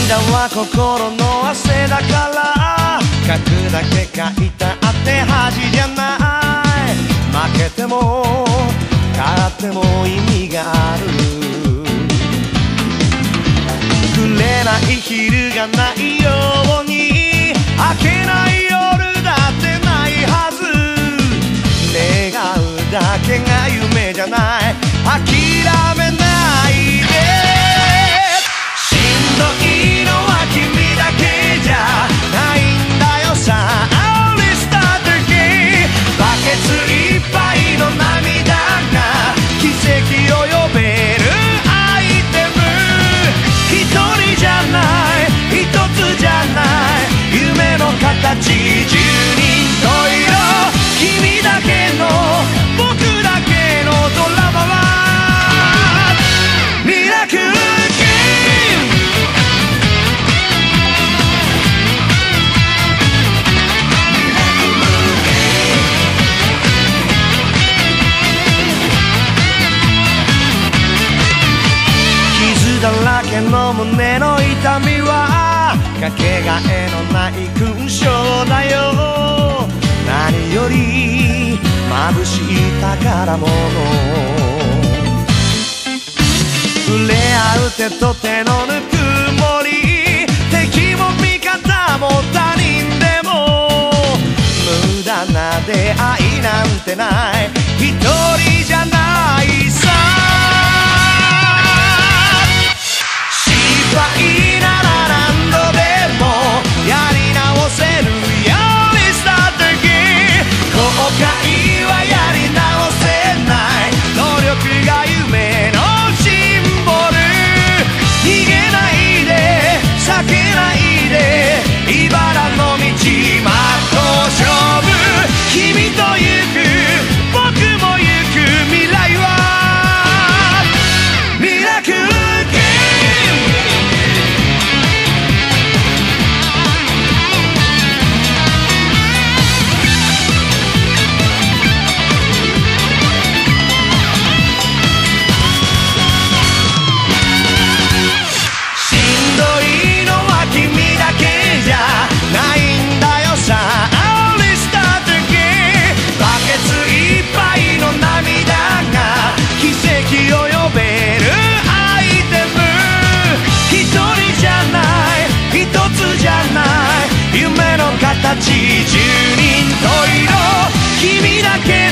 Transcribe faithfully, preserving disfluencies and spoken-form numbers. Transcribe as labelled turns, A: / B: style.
A: 涙は心の汗だから書くだけ書いたって恥じゃない。負けても勝っても意味がある。くれない昼がないように明けない夜だってないはず。願うだけが夢じゃない。諦めないで。しんどいのは君だけじゃないんだよさ。 Only start again。 バケツいっぱいの涙が奇跡を呼べるアイテム。一人じゃない一つじゃない夢の形。十人十色君だけの僕だけのドラマはミラクルゲーム。傷だらけの胸の痛みはかけがえのない勲章だよ。何より眩しい宝物。触れ合う手と手のぬくもり。敵も味方も他人でも無駄な出会いなんてない。一人じゃないさ。失敗なら何度でもやり直せるようにstart again。後悔はやり直せない。努力が夢のシンボル。逃げないで避けないで茨の道真っ向勝負。君と行く僕も行く未来はミラクルゲーム。しんどいのは君だけじゃないんだよさ。 Only start again。 バケツいっぱいの涙が奇跡を呼べるアイテム。一人じゃない一つじゃない夢の形。十人十色君だけ